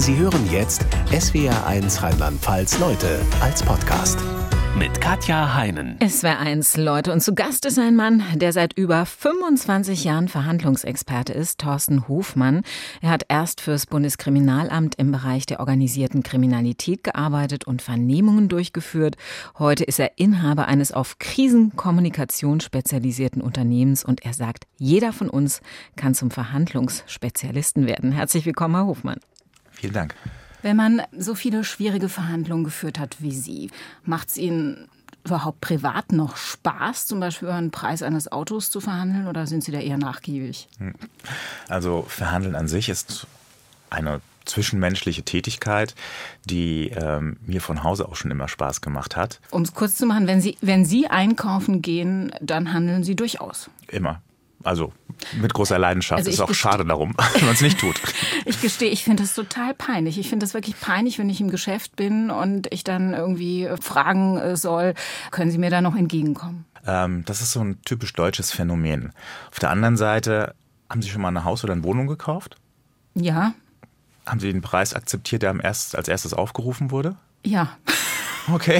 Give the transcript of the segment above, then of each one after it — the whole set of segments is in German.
Sie hören jetzt SWR1 Rheinland-Pfalz Leute als Podcast mit Katja Heinen. SWR1 Leute, und zu Gast ist ein Mann, der seit über 25 Jahren Verhandlungsexperte ist, Thorsten Hofmann. Er hat erst fürs Bundeskriminalamt im Bereich der organisierten Kriminalität gearbeitet und Vernehmungen durchgeführt. Heute ist er Inhaber eines auf Krisenkommunikation spezialisierten Unternehmens und er sagt, jeder von uns kann zum Verhandlungsspezialisten werden. Herzlich willkommen, Herr Hofmann. Vielen Dank. Wenn man so viele schwierige Verhandlungen geführt hat wie Sie, macht es Ihnen überhaupt privat noch Spaß, zum Beispiel über den Preis eines Autos zu verhandeln, oder sind Sie da eher nachgiebig? Also Verhandeln an sich ist eine zwischenmenschliche Tätigkeit, die mir von Hause auch schon immer Spaß gemacht hat. Um es kurz zu machen, wenn Sie einkaufen gehen, dann handeln Sie durchaus? Immer. Also mit großer Leidenschaft. Also ist auch schade darum, wenn man es nicht tut. Ich gestehe, ich finde das total peinlich. Ich finde das wirklich peinlich, wenn ich im Geschäft bin und ich dann irgendwie fragen soll, können Sie mir da noch entgegenkommen? Das ist so ein typisch deutsches Phänomen. Auf der anderen Seite, haben Sie schon mal ein Haus oder eine Wohnung gekauft? Ja. Haben Sie den Preis akzeptiert, der als erstes aufgerufen wurde? Ja. Okay.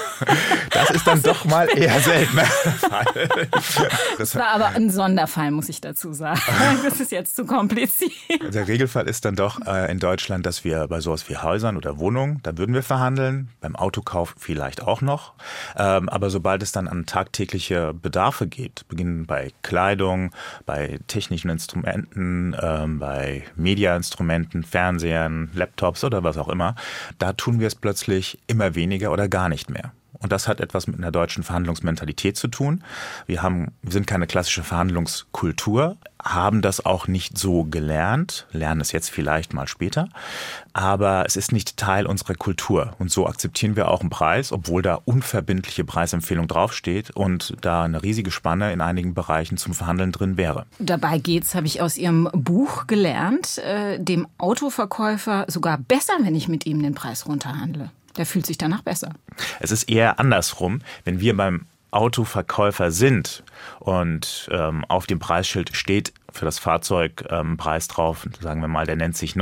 Das ist dann doch mal eher seltener Fall. Das war aber ein Sonderfall, muss ich dazu sagen. Das ist jetzt zu kompliziert. Der Regelfall ist dann doch in Deutschland, dass wir bei sowas wie Häusern oder Wohnungen, da würden wir verhandeln, beim Autokauf vielleicht auch noch. Aber sobald es dann an tagtägliche Bedarfe geht, beginnen bei Kleidung, bei technischen Instrumenten, bei Mediainstrumenten, Fernsehern, Laptops oder was auch immer, da tun wir es plötzlich immer weniger oder gar nicht mehr. Und das hat etwas mit einer deutschen Verhandlungsmentalität zu tun. Wir sind keine klassische Verhandlungskultur, haben das auch nicht so gelernt, lernen es jetzt vielleicht mal später, aber es ist nicht Teil unserer Kultur. Und so akzeptieren wir auch einen Preis, obwohl da unverbindliche Preisempfehlung draufsteht und da eine riesige Spanne in einigen Bereichen zum Verhandeln drin wäre. Dabei geht's, habe ich aus Ihrem Buch gelernt, dem Autoverkäufer sogar besser, wenn ich mit ihm den Preis runterhandle. Der fühlt sich danach besser. Es ist eher andersrum. Wenn wir beim Autoverkäufer sind und auf dem Preisschild steht für das Fahrzeug Preis drauf, sagen wir mal, der nennt sich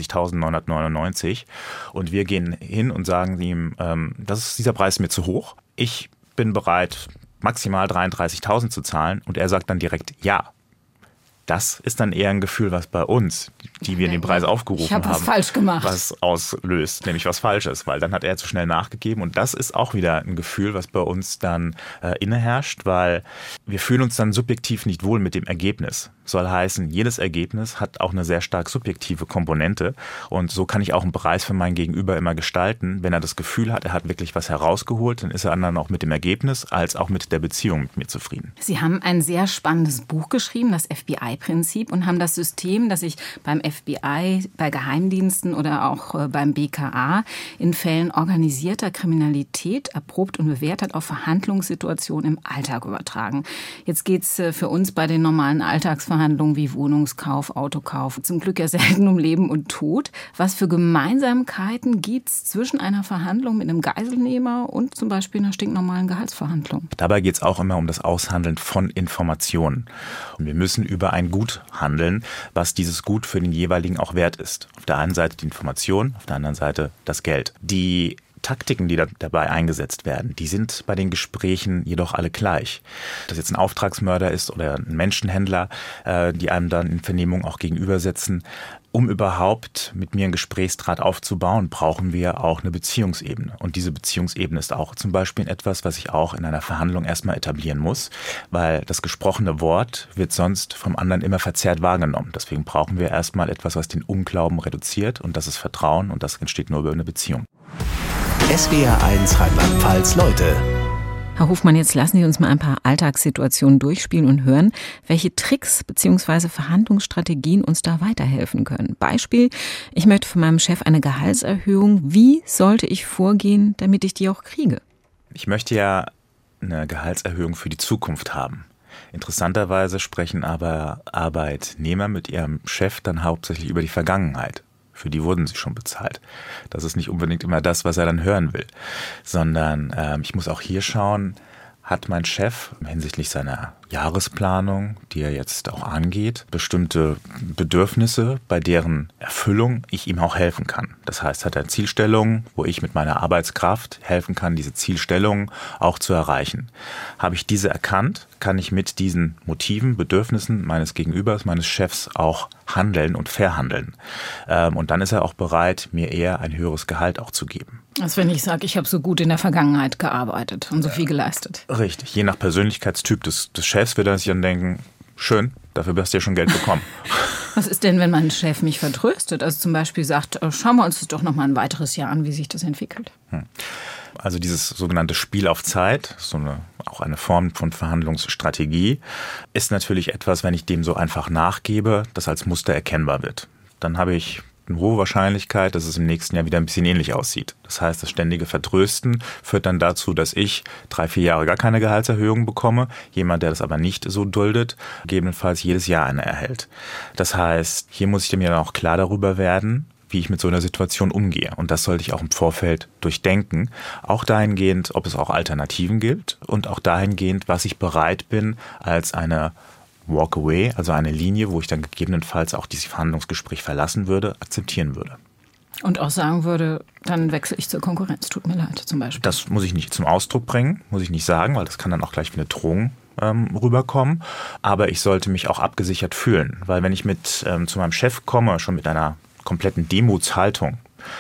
39.999 und wir gehen hin und sagen ihm, dieser Preis ist mir zu hoch. Ich bin bereit, maximal 33.000 zu zahlen und er sagt dann direkt ja. Das ist dann eher ein Gefühl, was bei uns, die wir den Preis aufgerufen haben, was falsch gemacht, was auslöst, nämlich was Falsches, weil dann hat er zu schnell nachgegeben und das ist auch wieder ein Gefühl, was bei uns dann inneherrscht, weil wir fühlen uns dann subjektiv nicht wohl mit dem Ergebnis. Soll heißen, jedes Ergebnis hat auch eine sehr stark subjektive Komponente und so kann ich auch einen Preis für mein Gegenüber immer gestalten. Wenn er das Gefühl hat, er hat wirklich was herausgeholt, dann ist er dann auch mit dem Ergebnis als auch mit der Beziehung mit mir zufrieden. Sie haben ein sehr spannendes Buch geschrieben, das FBI-Prinzip, und haben das System, das sich beim FBI, bei Geheimdiensten oder auch beim BKA in Fällen organisierter Kriminalität erprobt und bewährt hat, auf Verhandlungssituationen im Alltag übertragen. Jetzt geht's für uns bei den normalen Alltagsverhandlungen wie Wohnungskauf, Autokauf, zum Glück ja selten um Leben und Tod. Was für Gemeinsamkeiten gibt's zwischen einer Verhandlung mit einem Geiselnehmer und zum Beispiel einer stinknormalen Gehaltsverhandlung? Dabei geht's auch immer um das Aushandeln von Informationen. Und wir müssen über ein Gut handeln, was dieses Gut für den jeweiligen auch wert ist. Auf der einen Seite die Information, auf der anderen Seite das Geld. Die Taktiken, die dabei eingesetzt werden, die sind bei den Gesprächen jedoch alle gleich. Ob das jetzt ein Auftragsmörder ist oder ein Menschenhändler, die einem dann in Vernehmung auch gegenübersetzen. Um überhaupt mit mir einen Gesprächsdraht aufzubauen, brauchen wir auch eine Beziehungsebene. Und diese Beziehungsebene ist auch zum Beispiel etwas, was ich auch in einer Verhandlung erstmal etablieren muss, weil das gesprochene Wort wird sonst vom anderen immer verzerrt wahrgenommen. Deswegen brauchen wir erstmal etwas, was den Unglauben reduziert, und das ist Vertrauen, und das entsteht nur über eine Beziehung. SWR1 Rheinland-Pfalz Leute. Herr Hofmann, jetzt lassen Sie uns mal ein paar Alltagssituationen durchspielen und hören, welche Tricks bzw. Verhandlungsstrategien uns da weiterhelfen können. Beispiel, ich möchte von meinem Chef eine Gehaltserhöhung. Wie sollte ich vorgehen, damit ich die auch kriege? Ich möchte ja eine Gehaltserhöhung für die Zukunft haben. Interessanterweise sprechen aber Arbeitnehmer mit ihrem Chef dann hauptsächlich über die Vergangenheit. Für die wurden sie schon bezahlt. Das ist nicht unbedingt immer das, was er dann hören will. Sondern ich muss auch hier schauen, hat mein Chef hinsichtlich seiner Jahresplanung, die er jetzt auch angeht, bestimmte Bedürfnisse, bei deren Erfüllung ich ihm auch helfen kann. Das heißt, hat er Zielstellungen, wo ich mit meiner Arbeitskraft helfen kann, diese Zielstellungen auch zu erreichen. Habe ich diese erkannt, kann ich mit diesen Motiven, Bedürfnissen meines Gegenübers, meines Chefs auch handeln und verhandeln. Und dann ist er auch bereit, mir eher ein höheres Gehalt auch zu geben. Also wenn ich sage, ich habe so gut in der Vergangenheit gearbeitet und so viel geleistet. Richtig. Je nach Persönlichkeitstyp des Chefs wird er sich dann denken, schön, dafür hast du ja schon Geld bekommen. Was ist denn, wenn mein Chef mich vertröstet? Also zum Beispiel sagt, schauen wir uns das doch noch mal ein weiteres Jahr an, wie sich das entwickelt. Also dieses sogenannte Spiel auf Zeit, auch eine Form von Verhandlungsstrategie, ist natürlich etwas, wenn ich dem so einfach nachgebe, das als Muster erkennbar wird. Dann habe ich eine hohe Wahrscheinlichkeit, dass es im nächsten Jahr wieder ein bisschen ähnlich aussieht. Das heißt, das ständige Vertrösten führt dann dazu, dass ich 3-4 Jahre gar keine Gehaltserhöhung bekomme. Jemand, der das aber nicht so duldet, gegebenenfalls jedes Jahr eine erhält. Das heißt, hier muss ich mir dann auch klar darüber werden, wie ich mit so einer Situation umgehe. Und das sollte ich auch im Vorfeld durchdenken. Auch dahingehend, ob es auch Alternativen gibt und auch dahingehend, was ich bereit bin, als eine Walkaway, also eine Linie, wo ich dann gegebenenfalls auch dieses Verhandlungsgespräch verlassen würde, akzeptieren würde. Und auch sagen würde, dann wechsle ich zur Konkurrenz, tut mir leid zum Beispiel. Das muss ich nicht zum Ausdruck bringen, muss ich nicht sagen, weil das kann dann auch gleich wie eine Drohung rüberkommen. Aber ich sollte mich auch abgesichert fühlen, weil wenn ich zu meinem Chef komme, schon mit einer kompletten Demutshaltung,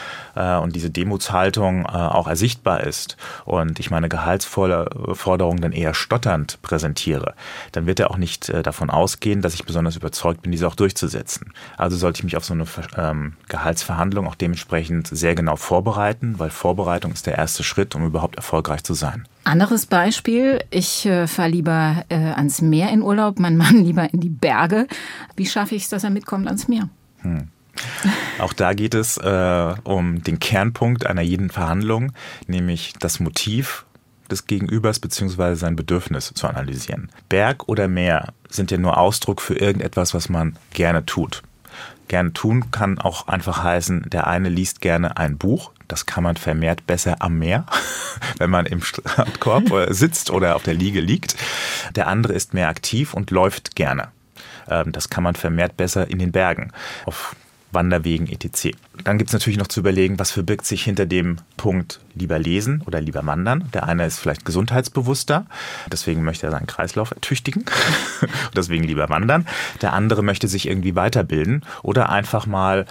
und diese Demutshaltung auch ersichtbar ist und ich meine Gehaltsforderungen dann eher stotternd präsentiere, dann wird er auch nicht davon ausgehen, dass ich besonders überzeugt bin, diese auch durchzusetzen. Also sollte ich mich auf so eine Gehaltsverhandlung auch dementsprechend sehr genau vorbereiten, weil Vorbereitung ist der erste Schritt, um überhaupt erfolgreich zu sein. Anderes Beispiel, ich fahre lieber ans Meer in Urlaub, mein Mann lieber in die Berge. Wie schaffe ich es, dass er mitkommt ans Meer? Auch da geht es um den Kernpunkt einer jeden Verhandlung, nämlich das Motiv des Gegenübers bzw. sein Bedürfnis zu analysieren. Berg oder Meer sind ja nur Ausdruck für irgendetwas, was man gerne tut. Gerne tun kann auch einfach heißen, der eine liest gerne ein Buch. Das kann man vermehrt besser am Meer, wenn man im Strandkorb sitzt oder auf der Liege liegt. Der andere ist mehr aktiv und läuft gerne. Das kann man vermehrt besser in den Bergen, auf Wanderwegen etc. Dann gibt es natürlich noch zu überlegen, was verbirgt sich hinter dem Punkt lieber lesen oder lieber wandern. Der eine ist vielleicht gesundheitsbewusster, deswegen möchte er seinen Kreislauf ertüchtigen und deswegen lieber wandern. Der andere möchte sich irgendwie weiterbilden oder einfach mal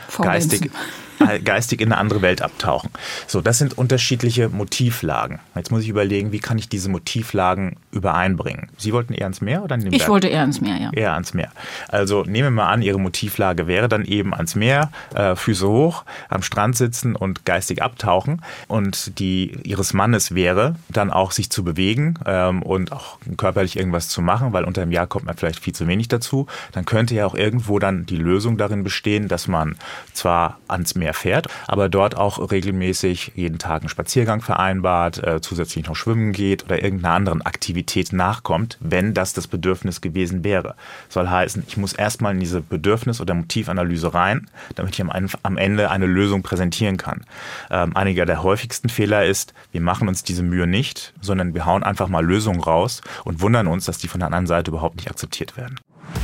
geistig in eine andere Welt abtauchen. So, das sind unterschiedliche Motivlagen. Jetzt muss ich überlegen, wie kann ich diese Motivlagen übereinbringen? Sie wollten eher ans Meer oder an den Berg? Ich wollte eher ans Meer, ja. Eher ans Meer. Also nehmen wir mal an, Ihre Motivlage wäre dann eben ans Meer, Füße hoch, am Strand sitzen und geistig abtauchen. Und die Ihres Mannes wäre dann auch sich zu bewegen und auch körperlich irgendwas zu machen, weil unter dem Jahr kommt man vielleicht viel zu wenig dazu. Dann könnte ja auch irgendwo dann die Lösung darin bestehen, dass man zwar ans Meer fährt, aber dort auch regelmäßig jeden Tag einen Spaziergang vereinbart, zusätzlich noch schwimmen geht oder irgendeiner anderen Aktivität nachkommt, wenn das Bedürfnis gewesen wäre. Soll heißen, ich muss erstmal in diese Bedürfnis- oder Motivanalyse rein, damit ich am Ende eine Lösung präsentieren kann. Einiger der häufigsten Fehler ist, wir machen uns diese Mühe nicht, sondern wir hauen einfach mal Lösungen raus und wundern uns, dass die von der anderen Seite überhaupt nicht akzeptiert werden.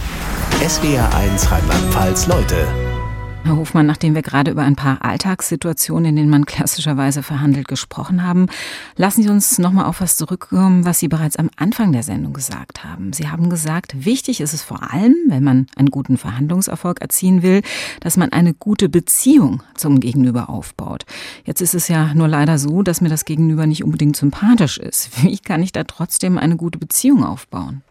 SWR1 Rheinland-Pfalz Leute. Herr Hofmann, nachdem wir gerade über ein paar Alltagssituationen, in denen man klassischerweise verhandelt, gesprochen haben, lassen Sie uns noch mal auf was zurückkommen, was Sie bereits am Anfang der Sendung gesagt haben. Sie haben gesagt, wichtig ist es vor allem, wenn man einen guten Verhandlungserfolg erzielen will, dass man eine gute Beziehung zum Gegenüber aufbaut. Jetzt ist es ja nur leider so, dass mir das Gegenüber nicht unbedingt sympathisch ist. Wie kann ich da trotzdem eine gute Beziehung aufbauen?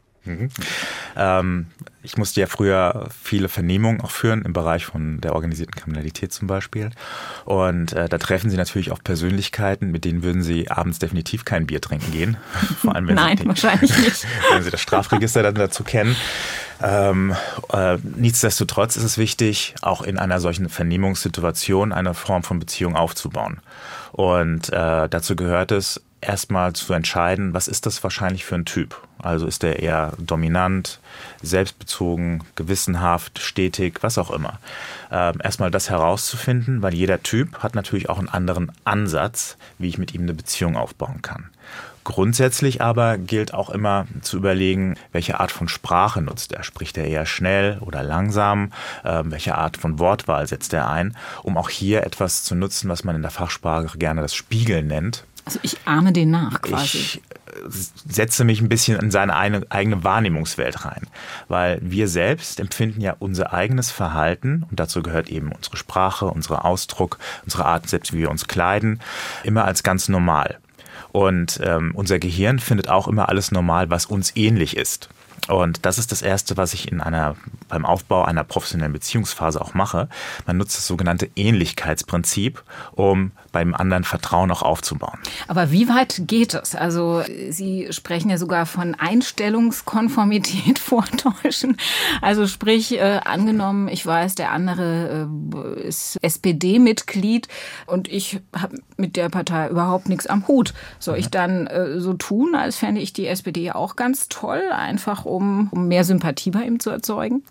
Ich musste ja früher viele Vernehmungen auch führen im Bereich von der organisierten Kriminalität zum Beispiel. Und da treffen Sie natürlich auch Persönlichkeiten, mit denen würden Sie abends definitiv kein Bier trinken gehen. Vor allem, wenn wahrscheinlich nicht. Wenn Sie das Strafregister dann dazu kennen. Nichtsdestotrotz ist es wichtig, auch in einer solchen Vernehmungssituation eine Form von Beziehung aufzubauen. Und dazu gehört es, erstmal zu entscheiden, was ist das wahrscheinlich für ein Typ? Also ist er eher dominant, selbstbezogen, gewissenhaft, stetig, was auch immer. Erstmal das herauszufinden, weil jeder Typ hat natürlich auch einen anderen Ansatz, wie ich mit ihm eine Beziehung aufbauen kann. Grundsätzlich aber gilt auch immer zu überlegen, welche Art von Sprache nutzt er. Spricht er eher schnell oder langsam? Welche Art von Wortwahl setzt er ein? Um auch hier etwas zu nutzen, was man in der Fachsprache gerne das Spiegeln nennt. Also ich ahme den nach quasi. Ich setze mich ein bisschen in seine eigene Wahrnehmungswelt rein, weil wir selbst empfinden ja unser eigenes Verhalten, und dazu gehört eben unsere Sprache, unser Ausdruck, unsere Art, selbst wie wir uns kleiden, immer als ganz normal. Und unser Gehirn findet auch immer alles normal, was uns ähnlich ist. Und das ist das Erste, was ich beim Aufbau einer professionellen Beziehungsphase auch mache. Man nutzt das sogenannte Ähnlichkeitsprinzip, um beim anderen Vertrauen auch aufzubauen. Aber wie weit geht es? Also Sie sprechen ja sogar von Einstellungskonformität vortäuschen. Also sprich, angenommen, ich weiß, der andere ist SPD-Mitglied und ich habe mit der Partei überhaupt nichts am Hut. Soll ich dann so tun, als fände ich die SPD auch ganz toll, einfach um mehr Sympathie bei ihm zu erzeugen?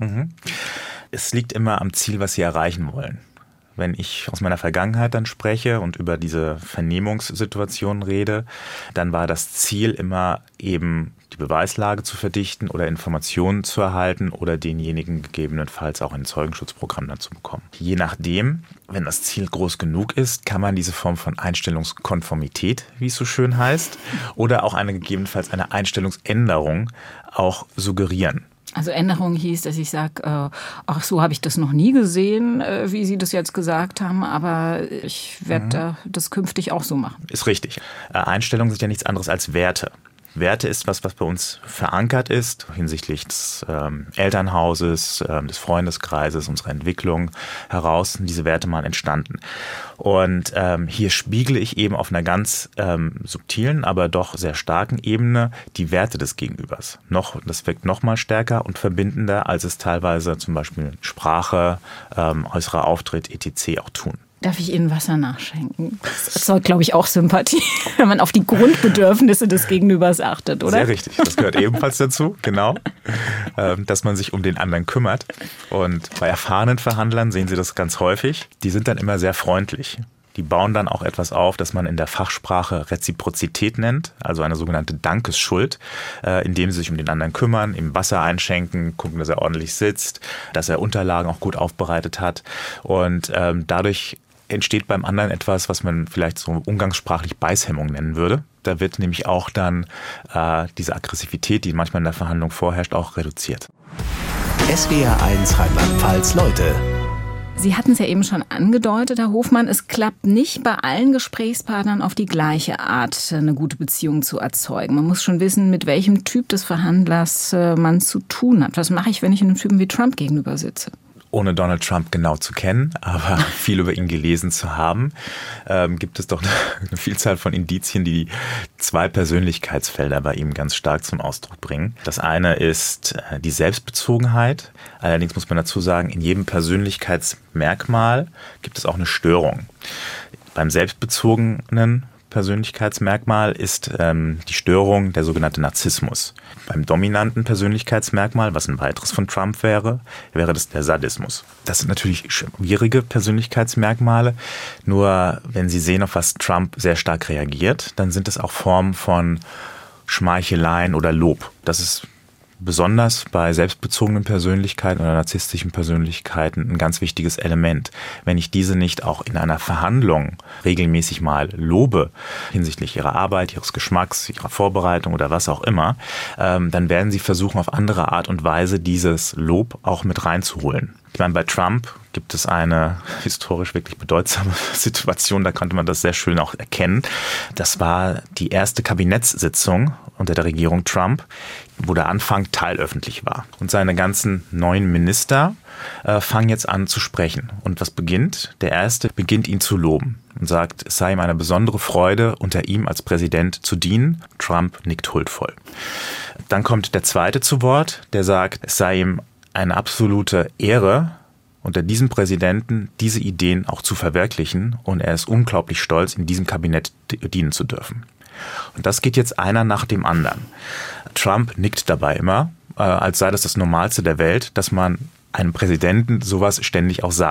Es liegt immer am Ziel, was Sie erreichen wollen. Wenn ich aus meiner Vergangenheit dann spreche und über diese Vernehmungssituation rede, dann war das Ziel immer eben die Beweislage zu verdichten oder Informationen zu erhalten oder denjenigen gegebenenfalls auch ein Zeugenschutzprogramm dann zu bekommen. Je nachdem, wenn das Ziel groß genug ist, kann man diese Form von Einstellungskonformität, wie es so schön heißt, oder auch gegebenenfalls eine Einstellungsänderung auch suggerieren. Also Änderung hieß, dass ich sage, ach so habe ich das noch nie gesehen, wie Sie das jetzt gesagt haben, aber ich werde das künftig auch so machen. Ist richtig. Einstellungen sind ja nichts anderes als Werte. Werte ist was bei uns verankert ist hinsichtlich des Elternhauses, des Freundeskreises, unserer Entwicklung heraus sind diese Werte mal entstanden. Und hier spiegle ich eben auf einer ganz subtilen, aber doch sehr starken Ebene die Werte des Gegenübers. Das wirkt noch mal stärker und verbindender, als es teilweise zum Beispiel Sprache, äußerer Auftritt, etc. auch tun. Darf ich Ihnen Wasser nachschenken? Das erzeugt, glaube ich, auch Sympathie, wenn man auf die Grundbedürfnisse des Gegenübers achtet, oder? Sehr richtig. Das gehört ebenfalls dazu, genau. Dass man sich um den anderen kümmert. Und bei erfahrenen Verhandlern sehen Sie das ganz häufig. Die sind dann immer sehr freundlich. Die bauen dann auch etwas auf, das man in der Fachsprache Reziprozität nennt, also eine sogenannte Dankesschuld, indem sie sich um den anderen kümmern, ihm Wasser einschenken, gucken, dass er ordentlich sitzt, dass er Unterlagen auch gut aufbereitet hat. Und dadurch entsteht beim anderen etwas, was man vielleicht so umgangssprachlich Beißhemmung nennen würde. Da wird nämlich auch dann diese Aggressivität, die manchmal in der Verhandlung vorherrscht, auch reduziert. SWR1 Rheinland-Pfalz Leute. Sie hatten es ja eben schon angedeutet, Herr Hofmann, es klappt nicht bei allen Gesprächspartnern auf die gleiche Art, eine gute Beziehung zu erzeugen. Man muss schon wissen, mit welchem Typ des Verhandlers man zu tun hat. Was mache ich, wenn ich einem Typen wie Trump gegenüber sitze? Ohne Donald Trump genau zu kennen, aber viel über ihn gelesen zu haben, gibt es doch eine Vielzahl von Indizien, die zwei Persönlichkeitsfelder bei ihm ganz stark zum Ausdruck bringen. Das eine ist die Selbstbezogenheit. Allerdings muss man dazu sagen, in jedem Persönlichkeitsmerkmal gibt es auch eine Störung. Beim selbstbezogenen Persönlichkeitsmerkmal ist die Störung der sogenannte Narzissmus. Beim dominanten Persönlichkeitsmerkmal, was ein weiteres von Trump wäre das der Sadismus. Das sind natürlich schwierige Persönlichkeitsmerkmale, nur wenn Sie sehen, auf was Trump sehr stark reagiert, dann sind es auch Formen von Schmeicheleien oder Lob. Das ist besonders bei selbstbezogenen Persönlichkeiten oder narzisstischen Persönlichkeiten ein ganz wichtiges Element. Wenn ich diese nicht auch in einer Verhandlung regelmäßig mal lobe, hinsichtlich ihrer Arbeit, ihres Geschmacks, ihrer Vorbereitung oder was auch immer, dann werden sie versuchen, auf andere Art und Weise dieses Lob auch mit reinzuholen. Ich meine, bei Trump gibt es eine historisch wirklich bedeutsame Situation, da konnte man das sehr schön auch erkennen. Das war die erste Kabinettssitzung unter der Regierung Trump, wo der Anfang teilöffentlich war. Und seine ganzen neuen Minister fangen jetzt an zu sprechen. Und was beginnt? Der erste beginnt ihn zu loben und sagt, es sei ihm eine besondere Freude, unter ihm als Präsident zu dienen. Trump nickt huldvoll. Dann kommt der zweite zu Wort, der sagt, es sei ihm eine absolute Ehre, unter diesem Präsidenten diese Ideen auch zu verwirklichen, und er ist unglaublich stolz, in diesem Kabinett dienen zu dürfen. Und das geht jetzt einer nach dem anderen. Trump nickt dabei immer, als sei das Normalste der Welt, dass man einem Präsidenten sowas ständig auch sagt.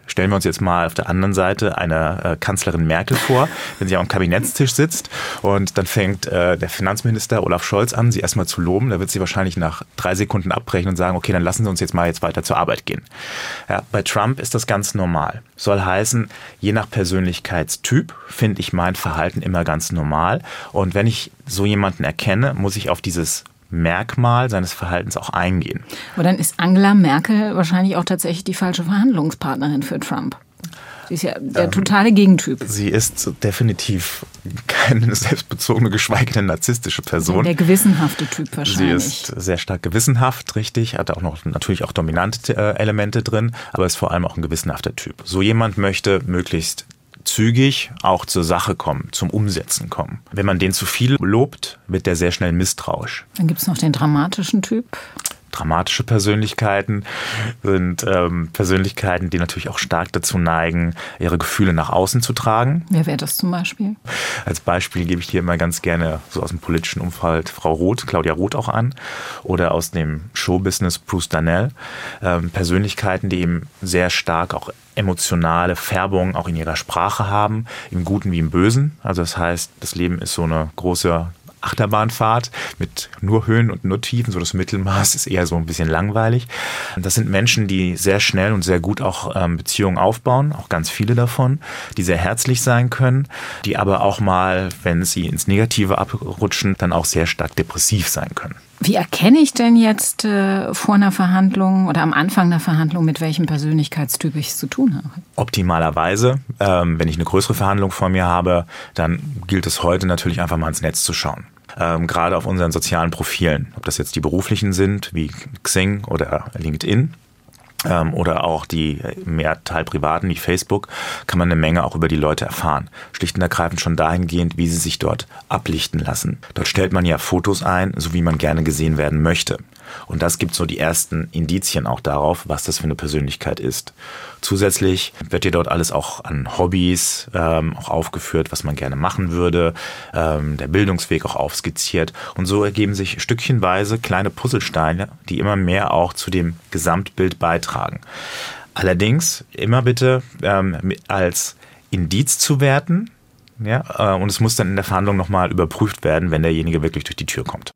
Stellen wir uns jetzt mal auf der anderen Seite eine Kanzlerin Merkel vor, wenn sie am Kabinettstisch sitzt und dann fängt der Finanzminister Olaf Scholz an, sie erstmal zu loben. Da wird sie wahrscheinlich nach 3 Sekunden abbrechen und sagen, okay, dann lassen Sie uns jetzt weiter zur Arbeit gehen. Ja, bei Trump ist das ganz normal. Soll heißen, je nach Persönlichkeitstyp finde ich mein Verhalten immer ganz normal. Und wenn ich so jemanden erkenne, muss ich auf dieses Merkmal seines Verhaltens auch eingehen. Aber dann ist Angela Merkel wahrscheinlich auch tatsächlich die falsche Verhandlungspartnerin für Trump. Sie ist ja der totale Gegentyp. Sie ist definitiv keine selbstbezogene, geschweige denn narzisstische Person. Der gewissenhafte Typ wahrscheinlich. Sie ist sehr stark gewissenhaft, richtig, hat auch noch natürlich auch dominante Elemente drin, aber ist vor allem auch ein gewissenhafter Typ. So jemand möchte möglichst zügig auch zur Sache kommen, zum Umsetzen kommen. Wenn man den zu viel lobt, wird der sehr schnell misstrauisch. Dann gibt es noch den dramatischen Typ. Dramatische Persönlichkeiten sind Persönlichkeiten, die natürlich auch stark dazu neigen, ihre Gefühle nach außen zu tragen. Wer wäre das zum Beispiel? Als Beispiel gebe ich dir immer ganz gerne so aus dem politischen Umfeld Frau Roth, Claudia Roth auch an, oder aus dem Showbusiness Bruce Darnell. Persönlichkeiten, die eben sehr stark auch emotionale Färbung auch in ihrer Sprache haben, im Guten wie im Bösen. Also das heißt, das Leben ist so eine große Achterbahnfahrt mit nur Höhen und nur Tiefen, so das Mittelmaß ist eher so ein bisschen langweilig. Das sind Menschen, die sehr schnell und sehr gut auch Beziehungen aufbauen, auch ganz viele davon, die sehr herzlich sein können, die aber auch mal, wenn sie ins Negative abrutschen, dann auch sehr stark depressiv sein können. Wie erkenne ich denn jetzt vor einer Verhandlung oder am Anfang einer Verhandlung, mit welchem Persönlichkeitstyp ich es zu tun habe? Optimalerweise, wenn ich eine größere Verhandlung vor mir habe, dann gilt es heute natürlich einfach mal ins Netz zu schauen. Gerade auf unseren sozialen Profilen, ob das jetzt die beruflichen sind, wie Xing oder LinkedIn, oder auch die mehr teilprivaten wie Facebook, kann man eine Menge auch über die Leute erfahren. Schlicht und ergreifend schon dahingehend, wie sie sich dort ablichten lassen. Dort stellt man ja Fotos ein, so wie man gerne gesehen werden möchte. Und das gibt so die ersten Indizien auch darauf, was das für eine Persönlichkeit ist. Zusätzlich wird dir dort alles auch an Hobbys auch aufgeführt, was man gerne machen würde, der Bildungsweg auch aufskizziert. Und so ergeben sich stückchenweise kleine Puzzlesteine, die immer mehr auch zu dem Gesamtbild beitragen. Allerdings immer bitte als Indiz zu werten, ja, und es muss dann in der Verhandlung nochmal überprüft werden, wenn derjenige wirklich durch die Tür kommt.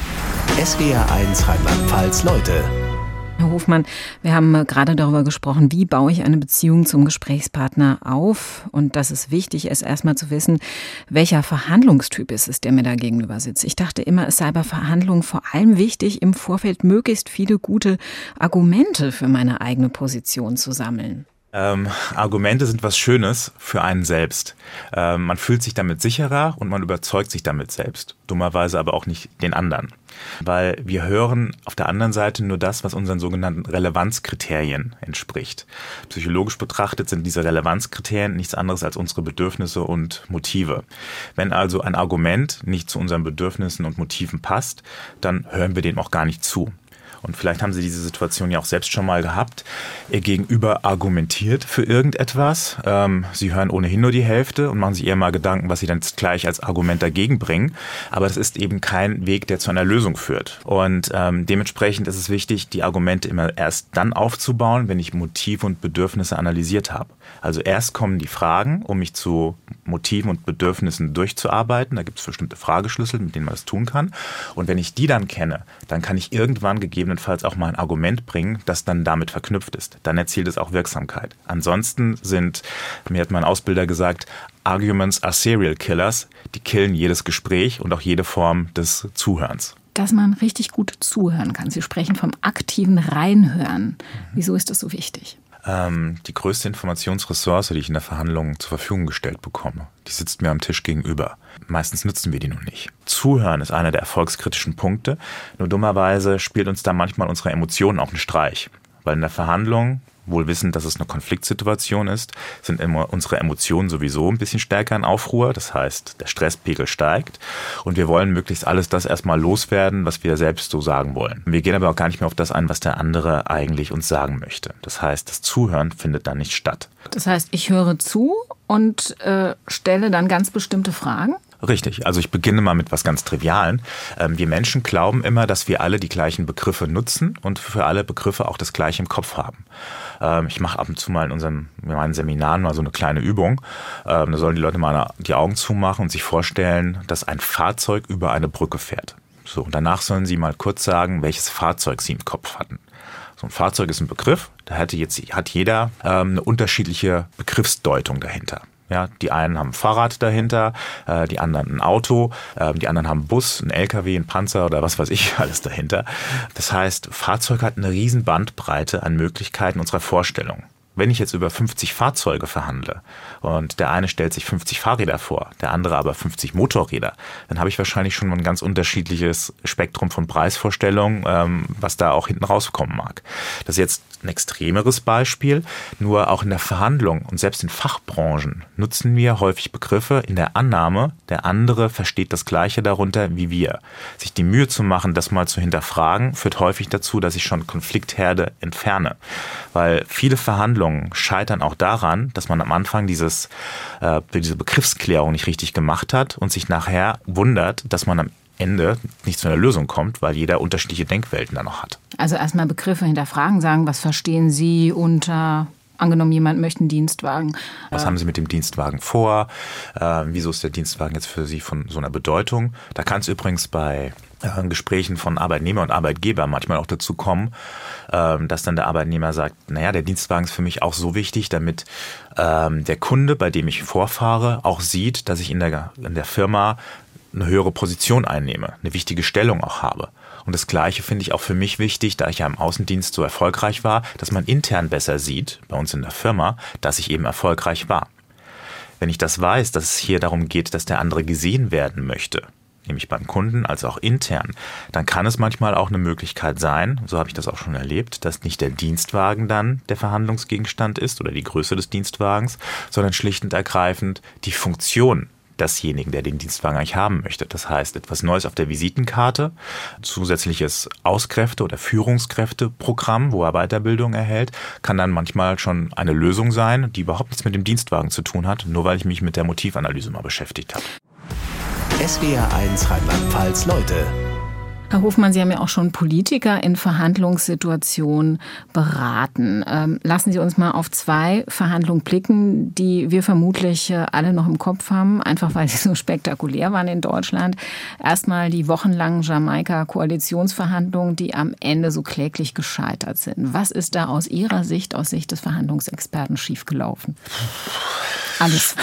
SWR1 Rheinland-Pfalz Leute. Herr Hofmann, wir haben gerade darüber gesprochen, wie baue ich eine Beziehung zum Gesprächspartner auf, und dass es wichtig ist, erstmal zu wissen, welcher Verhandlungstyp ist es, der mir da gegenüber sitzt. Ich dachte immer, es sei bei Verhandlungen vor allem wichtig, im Vorfeld möglichst viele gute Argumente für meine eigene Position zu sammeln. Argumente sind was Schönes für einen selbst. Man fühlt sich damit sicherer und man überzeugt sich damit selbst. Dummerweise aber auch nicht den anderen. Weil wir hören auf der anderen Seite nur das, was unseren sogenannten Relevanzkriterien entspricht. Psychologisch betrachtet sind diese Relevanzkriterien nichts anderes als unsere Bedürfnisse und Motive. Wenn also ein Argument nicht zu unseren Bedürfnissen und Motiven passt, dann hören wir dem auch gar nicht zu. Und vielleicht haben Sie diese Situation ja auch selbst schon mal gehabt. Ihr Gegenüber argumentiert für irgendetwas. Sie hören ohnehin nur die Hälfte und machen sich eher mal Gedanken, was Sie dann gleich als Argument dagegen bringen. Aber das ist eben kein Weg, der zu einer Lösung führt. Und dementsprechend ist es wichtig, die Argumente immer erst dann aufzubauen, wenn ich Motive und Bedürfnisse analysiert habe. Also erst kommen die Fragen, um mich zu Motiven und Bedürfnissen durchzuarbeiten. Da gibt es bestimmte Frageschlüssel, mit denen man das tun kann. Und wenn ich die dann kenne, dann kann ich irgendwann gegebenenfalls auch mal ein Argument bringen, das dann damit verknüpft ist. Dann erzielt es auch Wirksamkeit. Ansonsten mir hat mein Ausbilder gesagt, Arguments are serial killers. Die killen jedes Gespräch und auch jede Form des Zuhörens. Dass man richtig gut zuhören kann. Sie sprechen vom aktiven Reinhören. Wieso ist das so wichtig? Die größte Informationsressource, die ich in der Verhandlung zur Verfügung gestellt bekomme, die sitzt mir am Tisch gegenüber. Meistens nutzen wir die noch nicht. Zuhören ist einer der erfolgskritischen Punkte. Nur dummerweise spielt uns da manchmal unsere Emotionen auch einen Streich. Weil in der Verhandlung, wohl wissend, dass es eine Konfliktsituation ist, sind immer unsere Emotionen sowieso ein bisschen stärker in Aufruhr. Das heißt, der Stresspegel steigt und wir wollen möglichst alles das erstmal loswerden, was wir selbst so sagen wollen. Wir gehen aber auch gar nicht mehr auf das ein, was der andere eigentlich uns sagen möchte. Das heißt, das Zuhören findet dann nicht statt. Das heißt, ich höre zu und stelle dann ganz bestimmte Fragen? Richtig, also ich beginne mal mit was ganz Trivialen. Wir Menschen glauben immer, dass wir alle die gleichen Begriffe nutzen und für alle Begriffe auch das Gleiche im Kopf haben. Ich mache ab und zu mal in meinen Seminaren mal so eine kleine Übung. Da sollen die Leute mal die Augen zumachen und sich vorstellen, dass ein Fahrzeug über eine Brücke fährt. So, und danach sollen sie mal kurz sagen, welches Fahrzeug sie im Kopf hatten. So ein Fahrzeug ist ein Begriff, da hat jeder eine unterschiedliche Begriffsdeutung dahinter. Ja, die einen haben ein Fahrrad dahinter, die anderen ein Auto, die anderen haben einen Bus, einen LKW, einen Panzer oder was weiß ich alles dahinter. Das heißt, Fahrzeug hat eine riesen Bandbreite an Möglichkeiten unserer Vorstellung. Wenn ich jetzt über 50 Fahrzeuge verhandle und der eine stellt sich 50 Fahrräder vor, der andere aber 50 Motorräder, dann habe ich wahrscheinlich schon mal ein ganz unterschiedliches Spektrum von Preisvorstellungen, was da auch hinten rauskommen mag. Das ist jetzt ein extremeres Beispiel, nur auch in der Verhandlung und selbst in Fachbranchen nutzen wir häufig Begriffe in der Annahme, der andere versteht das Gleiche darunter wie wir. Sich die Mühe zu machen, das mal zu hinterfragen, führt häufig dazu, dass ich schon Konfliktherde entferne, weil viele Verhandlungen scheitern auch daran, dass man am Anfang diese Begriffsklärung nicht richtig gemacht hat und sich nachher wundert, dass man am Ende nicht zu einer Lösung kommt, weil jeder unterschiedliche Denkwelten da noch hat. Also erstmal Begriffe hinterfragen, sagen, was verstehen Sie unter, angenommen jemand möchte einen Dienstwagen. Was haben Sie mit dem Dienstwagen vor? Wieso ist der Dienstwagen jetzt für Sie von so einer Bedeutung? Da kann es übrigens bei Gesprächen von Arbeitnehmer und Arbeitgeber manchmal auch dazu kommen, dass dann der Arbeitnehmer sagt, naja, der Dienstwagen ist für mich auch so wichtig, damit der Kunde, bei dem ich vorfahre, auch sieht, dass ich in der Firma eine höhere Position einnehme, eine wichtige Stellung auch habe. Und das Gleiche finde ich auch für mich wichtig, da ich ja im Außendienst so erfolgreich war, dass man intern besser sieht, bei uns in der Firma, dass ich eben erfolgreich war. Wenn ich das weiß, dass es hier darum geht, dass der andere gesehen werden möchte, nämlich beim Kunden als auch intern, dann kann es manchmal auch eine Möglichkeit sein, so habe ich das auch schon erlebt, dass nicht der Dienstwagen dann der Verhandlungsgegenstand ist oder die Größe des Dienstwagens, sondern schlicht und ergreifend die Funktion desjenigen, der den Dienstwagen eigentlich haben möchte. Das heißt, etwas Neues auf der Visitenkarte, zusätzliches Auskräfte- oder Führungskräfteprogramm, wo er Weiterbildung erhält, kann dann manchmal schon eine Lösung sein, die überhaupt nichts mit dem Dienstwagen zu tun hat, nur weil ich mich mit der Motivanalyse mal beschäftigt habe. SWR1 Rheinland-Pfalz Leute. Herr Hofmann, Sie haben ja auch schon Politiker in Verhandlungssituationen beraten. Lassen Sie uns mal auf 2 Verhandlungen blicken, die wir vermutlich alle noch im Kopf haben, einfach weil sie so spektakulär waren in Deutschland. Erstmal die wochenlangen Jamaika-Koalitionsverhandlungen, die am Ende so kläglich gescheitert sind. Was ist da aus Ihrer Sicht, aus Sicht des Verhandlungsexperten schiefgelaufen? Alles.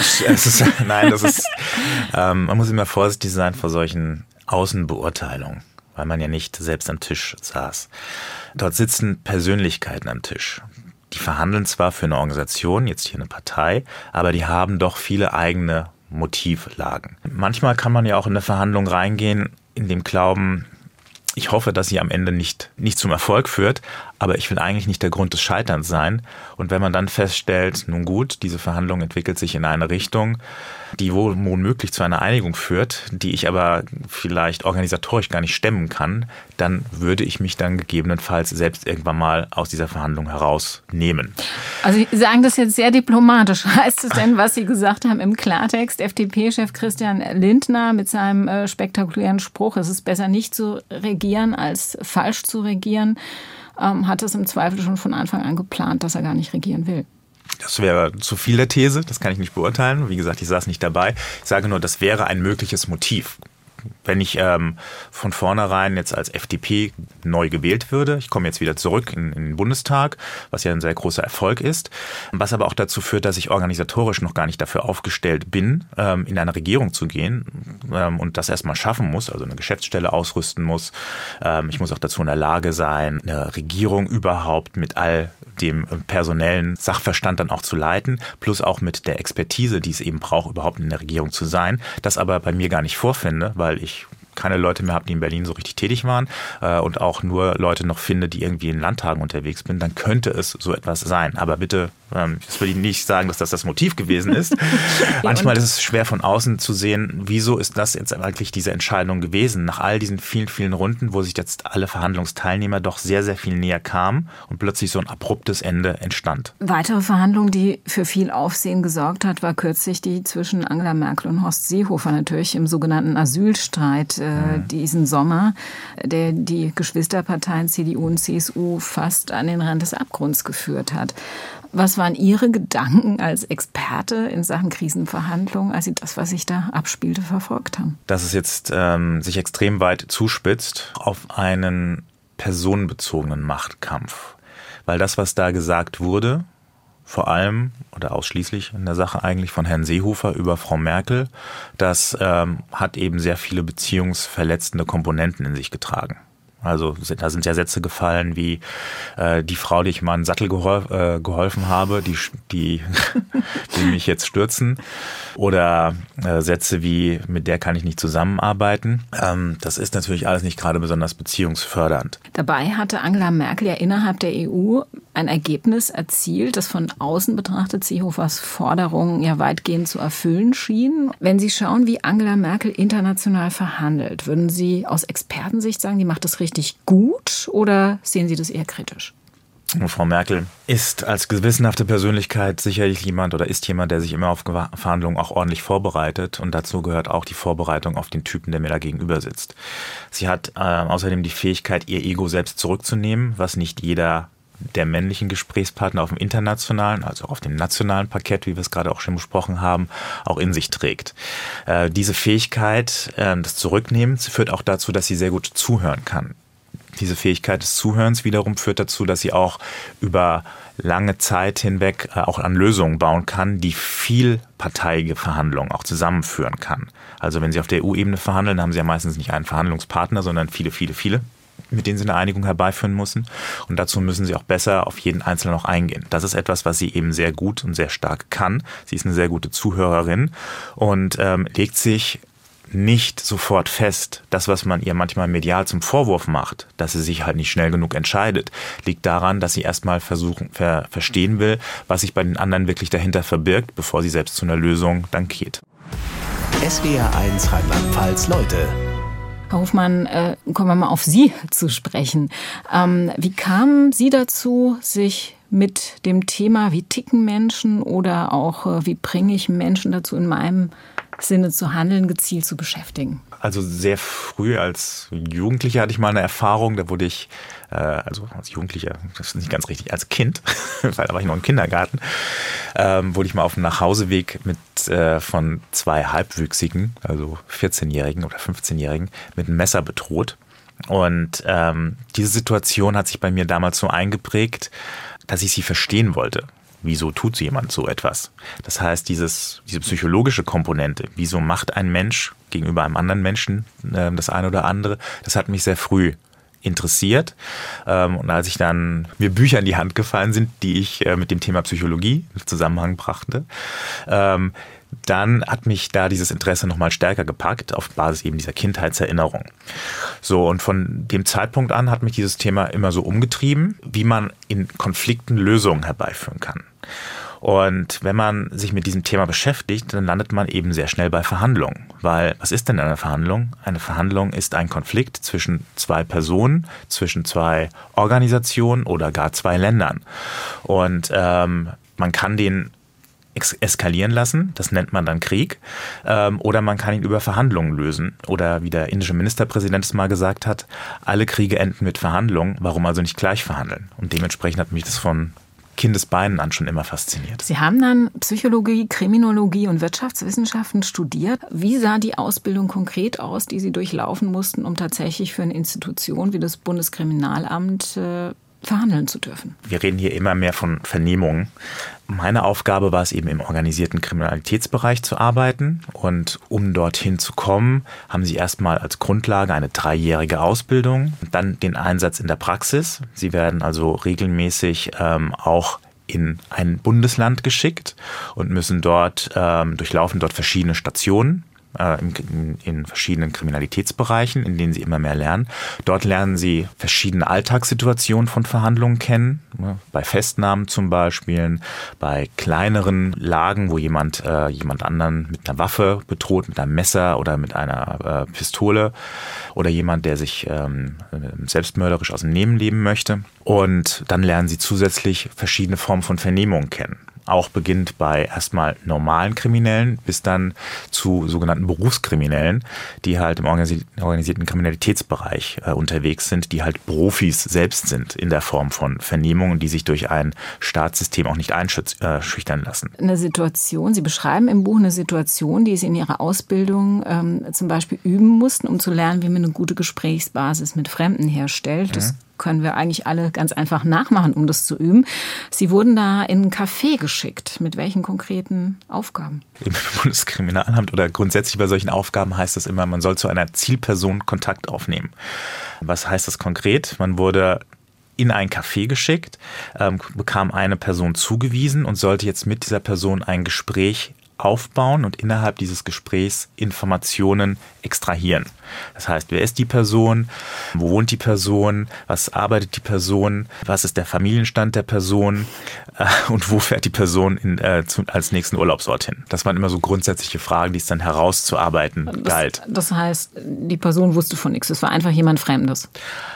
Man muss immer vorsichtig sein vor solchen Außenbeurteilungen, weil man ja nicht selbst am Tisch saß. Dort sitzen Persönlichkeiten am Tisch. Die verhandeln zwar für eine Organisation, jetzt hier eine Partei, aber die haben doch viele eigene Motivlagen. Manchmal kann man ja auch in eine Verhandlung reingehen, in dem Glauben, ich hoffe, dass sie am Ende nicht zum Erfolg führt, aber ich will eigentlich nicht der Grund des Scheiterns sein. Und wenn man dann feststellt, nun gut, diese Verhandlung entwickelt sich in eine Richtung, die wohl womöglich zu einer Einigung führt, die ich aber vielleicht organisatorisch gar nicht stemmen kann, dann würde ich mich dann gegebenenfalls selbst irgendwann mal aus dieser Verhandlung herausnehmen. Also Sie sagen das jetzt sehr diplomatisch. Heißt es denn, was Sie gesagt haben im Klartext? FDP-Chef Christian Lindner mit seinem spektakulären Spruch, es ist besser nicht zu regieren als falsch zu regieren, hat es im Zweifel schon von Anfang an geplant, dass er gar nicht regieren will. Das wäre zu viel der These, das kann ich nicht beurteilen. Wie gesagt, ich saß nicht dabei. Ich sage nur, das wäre ein mögliches Motiv. Wenn ich von vornherein jetzt als FDP neu gewählt würde, ich komme jetzt wieder zurück in den Bundestag, was ja ein sehr großer Erfolg ist, was aber auch dazu führt, dass ich organisatorisch noch gar nicht dafür aufgestellt bin, in eine Regierung zu gehen und das erstmal schaffen muss, also eine Geschäftsstelle ausrüsten muss. Ich muss auch dazu in der Lage sein, eine Regierung überhaupt mit all dem personellen Sachverstand dann auch zu leiten, plus auch mit der Expertise, die es eben braucht, überhaupt in der Regierung zu sein, das aber bei mir gar nicht vorfinde, weil ich keine Leute mehr habe, die in Berlin so richtig tätig waren und auch nur Leute noch finde, die irgendwie in Landtagen unterwegs sind, dann könnte es so etwas sein. Aber bitte Das will ich nicht sagen, dass das Motiv gewesen ist. Manchmal ist es schwer von außen zu sehen, wieso ist das jetzt eigentlich diese Entscheidung gewesen, nach all diesen vielen, vielen Runden, wo sich jetzt alle Verhandlungsteilnehmer doch sehr, sehr viel näher kamen und plötzlich so ein abruptes Ende entstand. Weitere Verhandlung, die für viel Aufsehen gesorgt hat, war kürzlich die zwischen Angela Merkel und Horst Seehofer natürlich im sogenannten Asylstreit diesen Sommer, der die Geschwisterparteien CDU und CSU fast an den Rand des Abgrunds geführt hat. Was waren Ihre Gedanken als Experte in Sachen Krisenverhandlungen, als Sie das, was sich da abspielte, verfolgt haben? Dass es jetzt sich extrem weit zuspitzt auf einen personenbezogenen Machtkampf. Weil das, was da gesagt wurde, vor allem oder ausschließlich in der Sache eigentlich von Herrn Seehofer über Frau Merkel, das hat eben sehr viele beziehungsverletzende Komponenten in sich getragen. Also da sind ja Sätze gefallen wie die Frau, die ich mal einen Sattel geholfen habe, die will mich jetzt stürzen. Oder Sätze wie, mit der kann ich nicht zusammenarbeiten. Das ist natürlich alles nicht gerade besonders beziehungsfördernd. Dabei hatte Angela Merkel ja innerhalb der EU ein Ergebnis erzielt, das von außen betrachtet Seehofers Forderungen ja weitgehend zu erfüllen schien. Wenn Sie schauen, wie Angela Merkel international verhandelt, würden Sie aus Expertensicht sagen, die macht das richtig gut oder sehen Sie das eher kritisch? Frau Merkel ist als gewissenhafte Persönlichkeit sicherlich jemand oder ist jemand, der sich immer auf Verhandlungen auch ordentlich vorbereitet. Und dazu gehört auch die Vorbereitung auf den Typen, der mir da gegenüber sitzt. Sie hat außerdem die Fähigkeit, ihr Ego selbst zurückzunehmen, was nicht jeder der männlichen Gesprächspartner auf dem internationalen, also auch auf dem nationalen Parkett, wie wir es gerade auch schon besprochen haben, auch in sich trägt. Diese Fähigkeit des Zurücknehmens führt auch dazu, dass sie sehr gut zuhören kann. Diese Fähigkeit des Zuhörens wiederum führt dazu, dass sie auch über lange Zeit hinweg auch an Lösungen bauen kann, die vielparteiige Verhandlungen auch zusammenführen kann. Also wenn Sie auf der EU-Ebene verhandeln, haben Sie ja meistens nicht einen Verhandlungspartner, sondern viele, mit denen Sie eine Einigung herbeiführen müssen. Und dazu müssen Sie auch besser auf jeden Einzelnen auch eingehen. Das ist etwas, was sie eben sehr gut und sehr stark kann. Sie ist eine sehr gute Zuhörerin und legt sich nicht sofort fest. Das, was man ihr manchmal medial zum Vorwurf macht, dass sie sich halt nicht schnell genug entscheidet, liegt daran, dass sie erstmal verstehen will, was sich bei den anderen wirklich dahinter verbirgt, bevor sie selbst zu einer Lösung dann geht. SWR1 Rheinland-Pfalz Leute. Herr Hofmann, kommen wir mal auf Sie zu sprechen. Wie kamen Sie dazu, sich mit dem Thema, wie ticken Menschen oder auch wie bringe ich Menschen dazu, in meinem Sinne zu handeln, gezielt zu beschäftigen? Also sehr früh als Jugendlicher hatte ich mal eine Erfahrung, da wurde ich, also als Jugendlicher, das ist nicht ganz richtig, als Kind, weil da war ich noch im Kindergarten, wurde ich mal auf dem Nachhauseweg von zwei Halbwüchsigen, also 14-Jährigen oder 15-Jährigen, mit einem Messer bedroht. Und diese Situation hat sich bei mir damals so eingeprägt, dass ich sie verstehen wollte. Wieso tut jemand so etwas? Das heißt, diese psychologische Komponente, wieso macht ein Mensch gegenüber einem anderen Menschen das eine oder andere, das hat mich sehr früh interessiert. Und als ich dann mir Bücher in die Hand gefallen sind, die ich mit dem Thema Psychologie in Zusammenhang brachte, dann hat mich da dieses Interesse nochmal stärker gepackt, auf Basis eben dieser Kindheitserinnerung. So, und von dem Zeitpunkt an hat mich dieses Thema immer so umgetrieben, wie man in Konflikten Lösungen herbeiführen kann. Und wenn man sich mit diesem Thema beschäftigt, dann landet man eben sehr schnell bei Verhandlungen. Weil, was ist denn eine Verhandlung? Eine Verhandlung ist ein Konflikt zwischen zwei Personen, zwischen zwei Organisationen oder gar zwei Ländern. Und man kann den eskalieren lassen, das nennt man dann Krieg, oder man kann ihn über Verhandlungen lösen. Oder wie der indische Ministerpräsident es mal gesagt hat, alle Kriege enden mit Verhandlungen, warum also nicht gleich verhandeln? Und dementsprechend hat mich das von Kindesbeinen an schon immer fasziniert. Sie haben dann Psychologie, Kriminologie und Wirtschaftswissenschaften studiert. Wie sah die Ausbildung konkret aus, die Sie durchlaufen mussten, um tatsächlich für eine Institution wie das Bundeskriminalamt verhandeln zu dürfen? Wir reden hier immer mehr von Vernehmungen. Meine Aufgabe war es eben im organisierten Kriminalitätsbereich zu arbeiten. Und um dorthin zu kommen, haben sie erstmal als Grundlage eine 3-jährige Ausbildung, dann den Einsatz in der Praxis. Sie werden also regelmäßig auch in ein Bundesland geschickt und müssen durchlaufen dort verschiedene Stationen, in verschiedenen Kriminalitätsbereichen, in denen sie immer mehr lernen. Dort lernen sie verschiedene Alltagssituationen von Verhandlungen kennen, bei Festnahmen zum Beispiel, bei kleineren Lagen, wo jemand anderen mit einer Waffe bedroht, mit einem Messer oder mit einer Pistole oder jemand, der sich selbstmörderisch aus dem Leben leben möchte. Und dann lernen sie zusätzlich verschiedene Formen von Vernehmungen kennen. Auch beginnt bei erstmal normalen Kriminellen bis dann zu sogenannten Berufskriminellen, die halt im organisierten Kriminalitätsbereich unterwegs sind, die halt Profis selbst sind in der Form von Vernehmungen, die sich durch ein Staatssystem auch nicht einschüchtern lassen. Eine Situation, Sie beschreiben im Buch eine Situation, die Sie in Ihrer Ausbildung zum Beispiel üben mussten, um zu lernen, wie man eine gute Gesprächsbasis mit Fremden herstellt. Das können wir eigentlich alle ganz einfach nachmachen, um das zu üben. Sie wurden da in ein Café geschickt. Mit welchen konkreten Aufgaben? Im Bundeskriminalamt oder grundsätzlich bei solchen Aufgaben heißt es immer, man soll zu einer Zielperson Kontakt aufnehmen. Was heißt das konkret? Man wurde in ein Café geschickt, bekam eine Person zugewiesen und sollte jetzt mit dieser Person ein Gespräch aufbauen und innerhalb dieses Gesprächs Informationen extrahieren. Das heißt, wer ist die Person, wo wohnt die Person, was arbeitet die Person, was ist der Familienstand der Person und wo fährt die Person als nächsten Urlaubsort hin. Das waren immer so grundsätzliche Fragen, die es dann herauszuarbeiten galt. Das heißt, die Person wusste von nichts, es war einfach jemand Fremdes.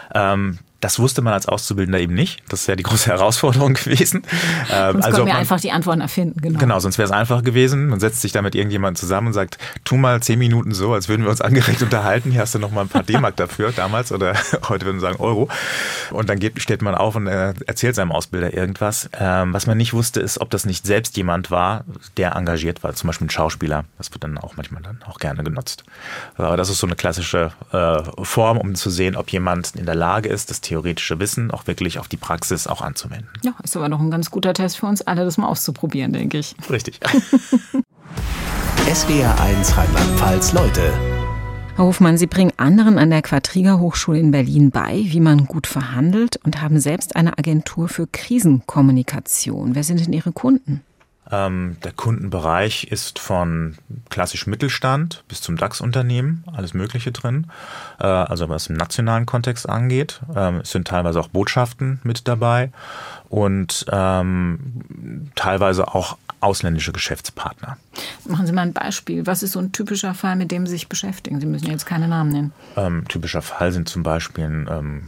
Das wusste man als Auszubildender eben nicht. Das ist ja die große Herausforderung gewesen. Sonst können wir einfach die Antworten erfinden. Genau, sonst wäre es einfach gewesen. Man setzt sich da mit irgendjemandem zusammen und sagt, tu mal 10 Minuten so, als würden wir uns angeregt unterhalten. Hier hast du noch mal ein paar D-Mark dafür, damals, oder heute würden wir sagen Euro. Und dann steht man auf und erzählt seinem Ausbilder irgendwas. Was man nicht wusste, ist, ob das nicht selbst jemand war, der engagiert war. Zum Beispiel ein Schauspieler. Das wird dann auch manchmal auch gerne genutzt. Aber das ist so eine klassische Form, um zu sehen, ob jemand in der Lage ist, das theoretische Wissen auch wirklich auf die Praxis auch anzuwenden. Ja, ist aber noch ein ganz guter Test für uns alle, das mal auszuprobieren, denke ich. Richtig. SWR1 Rheinland-Pfalz Leute. Herr Hofmann, Sie bringen anderen an der Quadriga-Hochschule in Berlin bei, wie man gut verhandelt und haben selbst eine Agentur für Krisenkommunikation. Wer sind denn Ihre Kunden? Der Kundenbereich ist von klassisch Mittelstand bis zum DAX-Unternehmen, alles Mögliche drin. Also was im nationalen Kontext angeht. Es sind teilweise auch Botschaften mit dabei und teilweise auch ausländische Geschäftspartner. Machen Sie mal ein Beispiel. Was ist so ein typischer Fall, mit dem Sie sich beschäftigen? Sie müssen jetzt keine Namen nennen. Typischer Fall sind zum Beispiel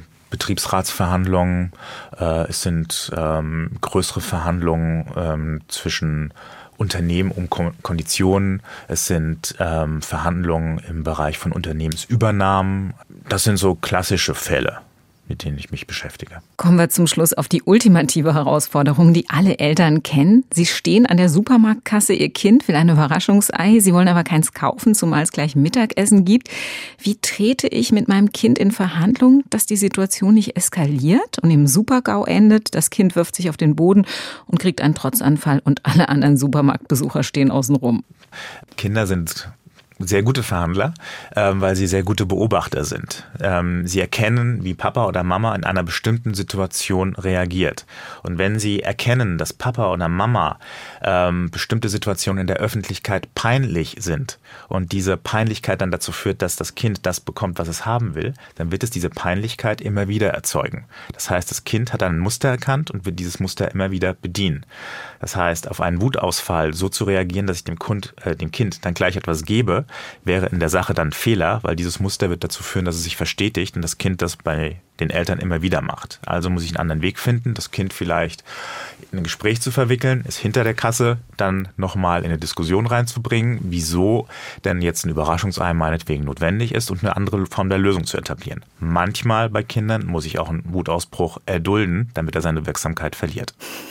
Betriebsratsverhandlungen, es sind größere Verhandlungen zwischen Unternehmen um Konditionen, es sind Verhandlungen im Bereich von Unternehmensübernahmen. Das sind so klassische Fälle, mit denen ich mich beschäftige. Kommen wir zum Schluss auf die ultimative Herausforderung, die alle Eltern kennen. Sie stehen an der Supermarktkasse, Ihr Kind will ein Überraschungsei, Sie wollen aber keins kaufen, zumal es gleich Mittagessen gibt. Wie trete ich mit meinem Kind in Verhandlungen, dass die Situation nicht eskaliert und im Super-GAU endet? Das Kind wirft sich auf den Boden und kriegt einen Trotzanfall und alle anderen Supermarktbesucher stehen außen rum. Kinder sind sehr gute Verhandler, weil sie sehr gute Beobachter sind. Sie erkennen, wie Papa oder Mama in einer bestimmten Situation reagiert. Und wenn sie erkennen, dass Papa oder Mama bestimmte Situationen in der Öffentlichkeit peinlich sind und diese Peinlichkeit dann dazu führt, dass das Kind das bekommt, was es haben will, dann wird es diese Peinlichkeit immer wieder erzeugen. Das heißt, das Kind hat ein Muster erkannt und wird dieses Muster immer wieder bedienen. Das heißt, auf einen Wutausfall so zu reagieren, dass ich dem Kind dann gleich etwas gebe, wäre in der Sache dann Fehler, weil dieses Muster wird dazu führen, dass es sich verstetigt und das Kind das bei den Eltern immer wieder macht. Also muss ich einen anderen Weg finden, das Kind vielleicht in ein Gespräch zu verwickeln, es hinter der Kasse dann nochmal in eine Diskussion reinzubringen, wieso denn jetzt ein Überraschungsei meinetwegen notwendig ist und eine andere Form der Lösung zu etablieren. Manchmal bei Kindern muss ich auch einen Wutausbruch erdulden, damit er seine Wirksamkeit verliert.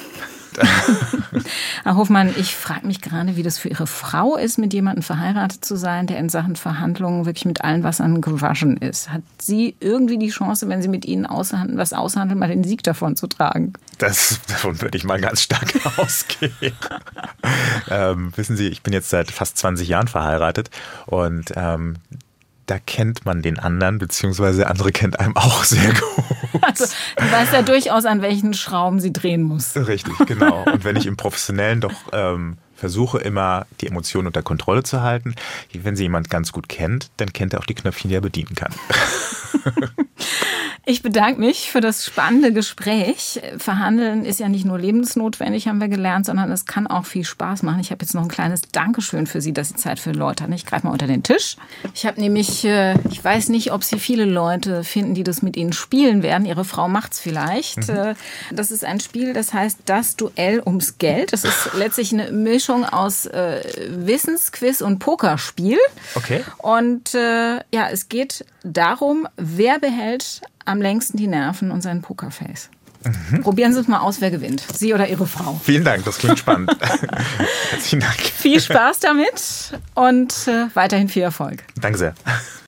Herr Hofmann, ich frage mich gerade, wie das für Ihre Frau ist, mit jemandem verheiratet zu sein, der in Sachen Verhandlungen wirklich mit allen Wassern gewaschen ist. Hat sie irgendwie die Chance, wenn sie mit Ihnen was aushandeln, mal den Sieg davon zu tragen? Davon würde ich mal ganz stark ausgehen. Wissen Sie, ich bin jetzt seit fast 20 Jahren verheiratet und da kennt man den anderen, beziehungsweise der andere kennt einem auch sehr gut. Also, du weißt ja durchaus, an welchen Schrauben sie drehen muss. Richtig, genau. Und wenn ich im Professionellen doch versuche immer, die Emotionen unter Kontrolle zu halten. Wenn sie jemand ganz gut kennt, dann kennt er auch die Knöpfchen, die er bedienen kann. Ich bedanke mich für das spannende Gespräch. Verhandeln ist ja nicht nur lebensnotwendig, haben wir gelernt, sondern es kann auch viel Spaß machen. Ich habe jetzt noch ein kleines Dankeschön für Sie, dass Sie Zeit für Leute hatten. Ich greife mal unter den Tisch. Ich habe nämlich, ich weiß nicht, ob Sie viele Leute finden, die das mit Ihnen spielen werden. Ihre Frau macht's vielleicht. Das ist ein Spiel, das heißt Das Duell ums Geld. Das ist letztlich eine Mischung aus Wissensquiz und Pokerspiel. Okay. Und es geht darum, wer behält am längsten die Nerven und sein Pokerface. Probieren Sie es mal aus, wer gewinnt. Sie oder Ihre Frau. Vielen Dank, das klingt spannend. Herzlichen Dank. Viel Spaß damit und weiterhin viel Erfolg. Danke sehr.